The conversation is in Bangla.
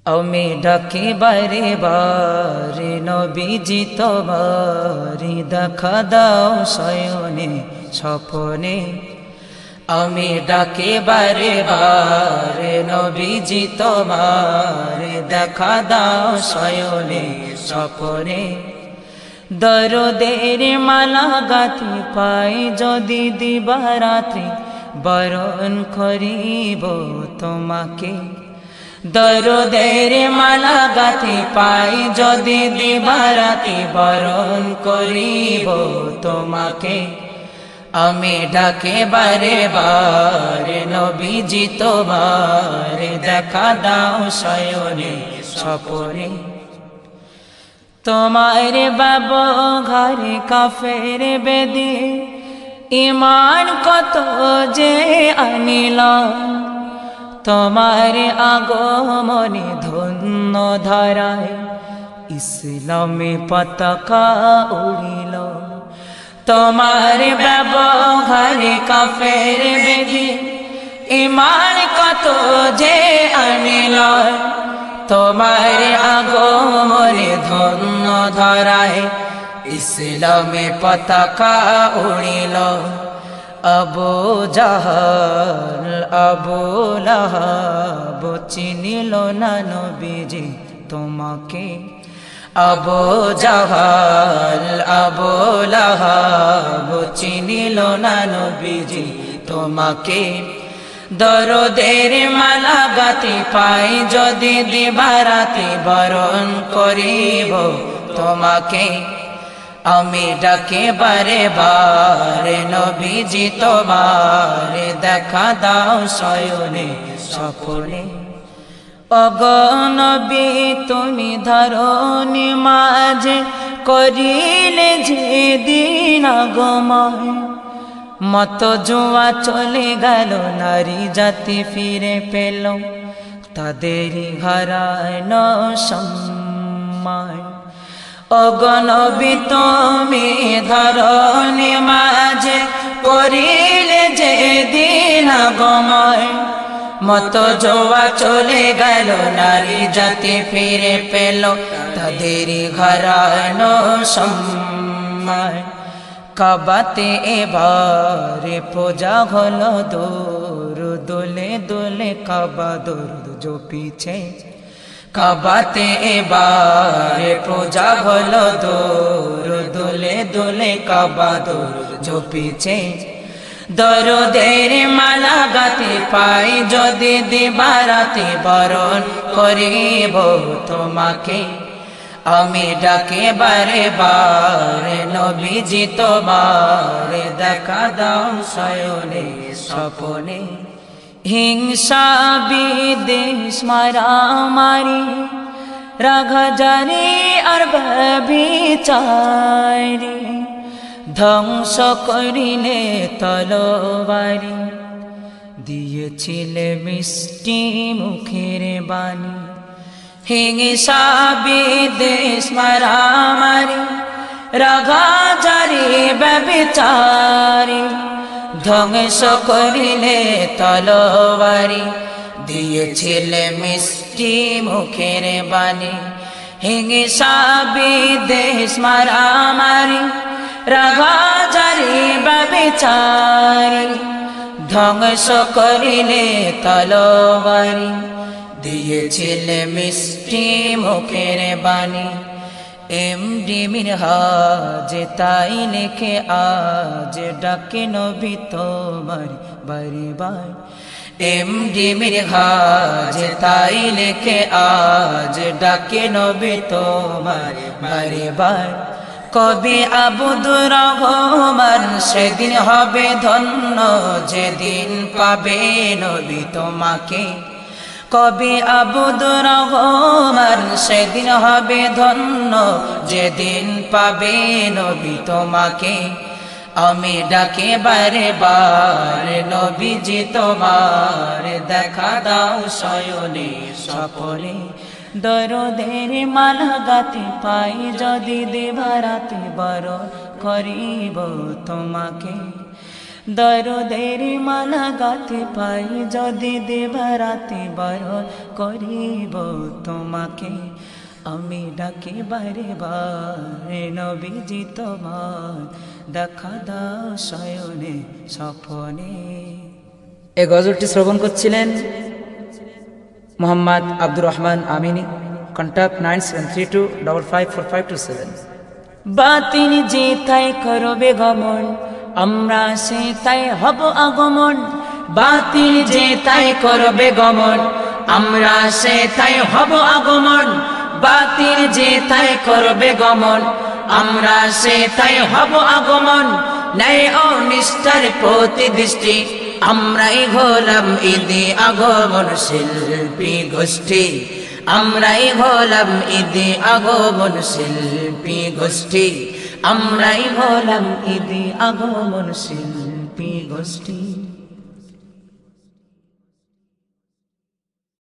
আমি ডাকি বারে বারে নবীজি তোমারি দেখা দাও শয়নে স্বপনে। আমি ডাকি বারে বারে নবীজি তোমারি দেখা দাও শয়নে স্বপনে। দরদের মালা গাঁথি পাই যদি দিবারাত্রি বরণ করিব তোমাকে। দরদের মালা গাঁথি পাই যদি দিবারাতি বরণ করিব তোমাকে। আমি ডাকে বারে বারে নবীজি তোমার দেখা দাও শয়নে স্বপনে। তোমার বাবা ঘরে কাফের বেদে ইমান কত যে আনিলাম। তোমার আগমনে ধন্য ধারায় ইসলামে পতাকা উড়িল। তোমার ব্যবহারে কাফের বেদে ইমান কত যে আনিল। তোমার আগমনে ধন্য ধারায় ইসলামে পতাকা উড়িল। আবু জাহাল আবু লাহাব চিনিল না নবীজি তোমাকে। আবু জাহাল আবু লাহাব চিনিল না নবীজি তোমাকে। দরদের মালা গাঁথি পাই যদি দিবারাতি বরণ করিব তোমাকে। আমি ডাকে বারে বারে নবীজি তোমার দেখা দাও শয়নে স্বপনে। ওগো নবী তুমি ধরণী মাঝে করিলে যে দিন আগমন। মত জুয়া চলে গেল নারী জাতি ফিরে পেল তাদেরই হারায়ন সম্মান। ওগো নবী তুমি ধরণী মাঝে করিলে যে দিন আগমন। মত জোয়া চলে গেল নারী জাতি ফিরে পেল তাদেরই হারানো সম্মান। কাবাতে এবারে পূজা হলো দূর দোলে দোলে কাবা দরুদ जो पीछे। কাবাতে এবারে পূজা হলো দূর দোলে দোলে কাবা দরুদ जो पीछे। দরদের মালা গাঁথি পাই যদি দিবারাতি বরণ করিব তোমাকে। আমি ডাকে বারে বারে নবীজি তোমার দেখা দাও শয়নে স্বপনে। হিংসা বিদ্বেষ মারামারি রাগাজারি আর ব্যভিচারি ধ্বংস করিলে তলোয়ারি। দিয়েছিলে মিষ্টি মুখের বাণী। হিংসা বিদ্বেষ মারামারি রাগাজারি ব্যভিচারি ধ্বংস করিলে তলোয়ারি। দিয়েছিলে মিষ্টি মুখের বাণী। হিংসা বিদ্বেষ মারামারি রাগাজারি ব্যভিচারি ধ্বংস করিলে তলোয়ারি। দিয়েছিলে মিষ্টি মুখের বাণী। এমডি মিনহাজ তাই লিখে আজ ডাকে নবী তোমার বারে বার। এমডি মিনহাজ তাই লিখে আজ ডাকে নবী তোমার বারে বার। কবি আবুদুর রহমান সেদিন হবে ধন্য যেদিন পাবে নবী তোমাকে। কবি আবুদুর রহমান সেদিন হবে ধন্য যেদিন পাবে নবী তোমাকে। আমি ডাকে বারে বারে নবীজি তোমার দেখা দাও শয়নে স্বপনে। দরদের মালা গাঁথি পাই যদি দিবারাতি বরণ করিব তোমাকে। দরদের মালা গাতে পাই যদি দেবারাতে বারণ করিব তোমাকে আমি ডাকি বারে বারে নবীজি তোমার দেখা দাও শয়নে স্বপনে। এই গজলটি শ্রবণ করছিলেন মোহাম্মদ আব্দুর রহমান আমিনী। কন্ট্যাক্ট 9732554527। বাতিল যে তাই করবে গমন আমরা সে তাই হব আগমন। বাতিল যে তাই করবে গমন আমরা সে তাই হব আগমন। বাতিল যে তাই করবে গমন আমরা সে তাই হব আগমন। ন্যায় ও নিষ্ঠার প্রতি দৃষ্টি আমরাই হলাম ঈদে আগমন শিল্পী গোষ্ঠী। আমরাই হলাম ঈদে আগমন শিল্পী গোষ্ঠী। আমরাই হলাম ঈদে আগমন শিল্পী গোষ্ঠী।